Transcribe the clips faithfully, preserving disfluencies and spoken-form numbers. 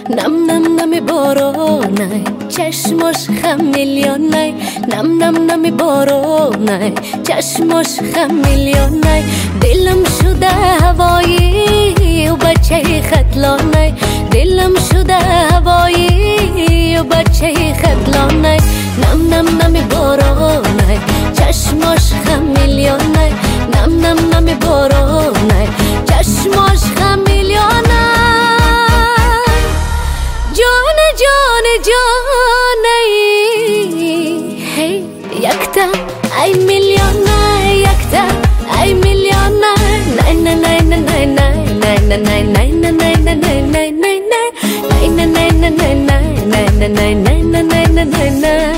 نم نم نمی بارانه چشماش خم میلیونه نم نم نمی بارانه چشماش خم میلیونه دلم شده هوایی و بچه خطلانه دلم شده هوایی و بچه خطلانه نم نم نمی بارانه چشماش خم میلیونه نم نم نمی بارانه چشماش خم میلیونه جان جان جانه هی یکتا ای میلیونه یکتا ای میلیونه نه نه نه نه نه نه نه نه نه نه نه نه نه نه نه نه نه نه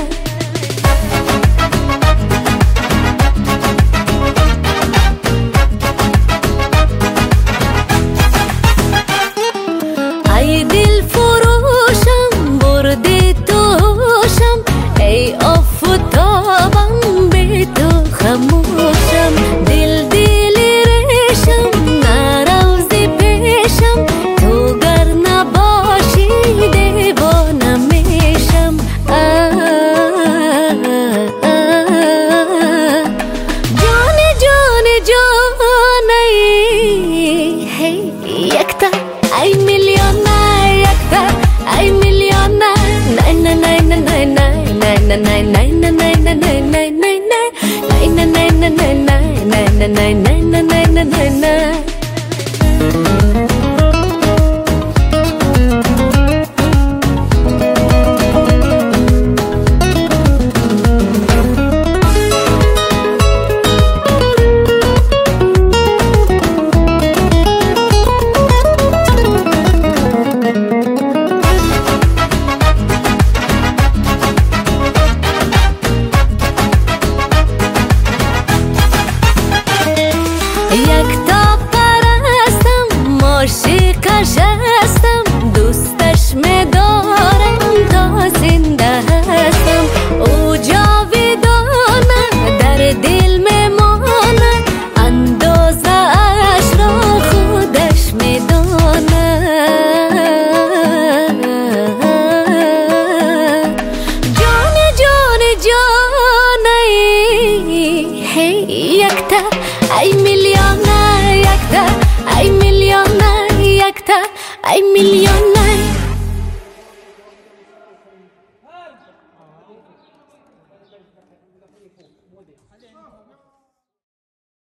ای دل فروشم بردی توشم ای آفتابم بی تو خموشم دل دل ریشم نروزی پیشم تو گر نباشی دیوانه میشم جان جان جانه هی یکتا ای میلیونه یکتا ای میلیونه نه نه نه نه نه نه نه نه نه نه نه نه نه نه نه نه یکتا پرستم عاشقش هستم دوستش میدارم تا زنده هستم او جاودانه در دل میمانه اندازه اش را خودش میدانه جان جان جانه هی یکتا ای میلیونه یکتا ای میلیونه یکتا ای میلیونه